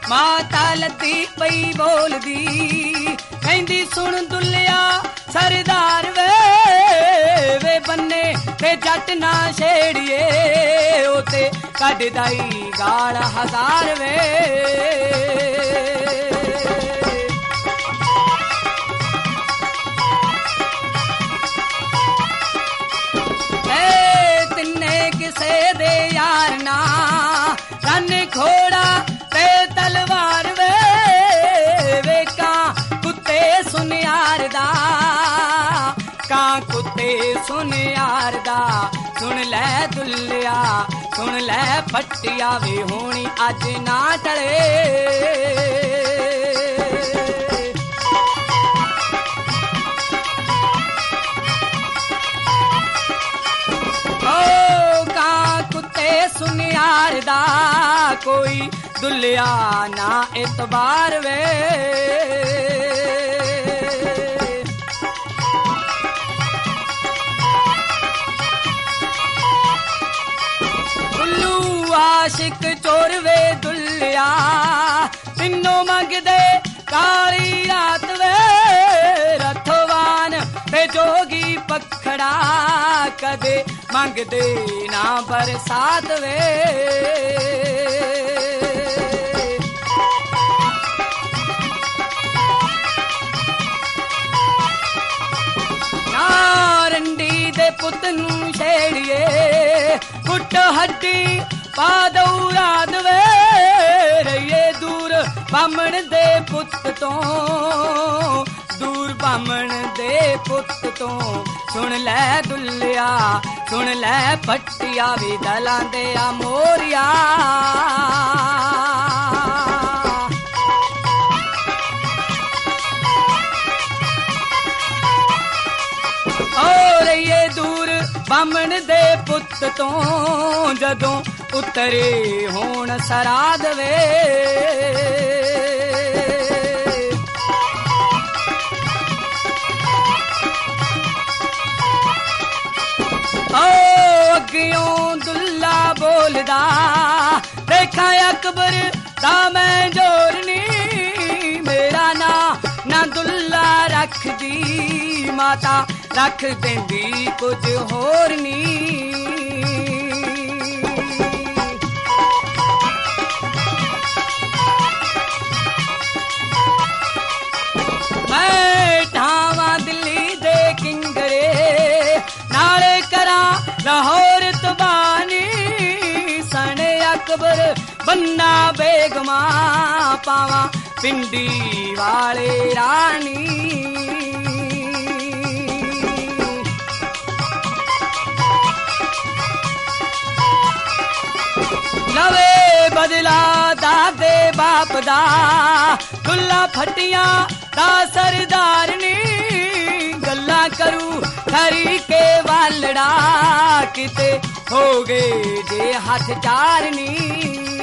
माता लद्दी पई बोलदी कहंदी सुन दुल्लिया सरदार वे वे बन्ने ते जट ना छेड़िए ओते कढदाई गाल हजार वे किसे दे यार ना रन घोड़ा ते तलवार वे वे कां कुत्ते सुन यार दा कां कुत्ते सुन यार दा सुन ले दुल्लिया सुन ले फटिया वे होनी अज ना टले सुन यार दा कोई दुल्लिया ना इतबार वे उल्लू आशिक चोर वे दुल्लिया तिन्नों मंगदे काली रात वे रथवान ते जोगी पखड़ा कदे मंगदे ना बरसात वे नारंडी दे पुत नू छेड़िए कुट हड्डी पा दौरा दवे रहिए दूर बामण दे पुत तो दूर बामण दे पुत तो सुन ले दुल्लिया सुन ले पट्टिया भी दलां दे आ मोरिया और ये दूर बामण दे पुत तो जदों उतरे होण सराद वे अगियों दुल्ला बोलदा देखा अकबर दा मैं जोरनी मेरा ना दुल्ला रख दी माता रख देंदी कुछ होर नी मैं ठावा दिल्ली दे किंगरे नाले करा लाहौर तबानी सने अकबर बन्ना बेगमा पावा पिंडी वाले रानी लवे बदला दादे बाप दा दुल्ला फटियां दा सरदारनी गल्ला करू खरी के वालड़ा किते हो गए जे हाथ चारनी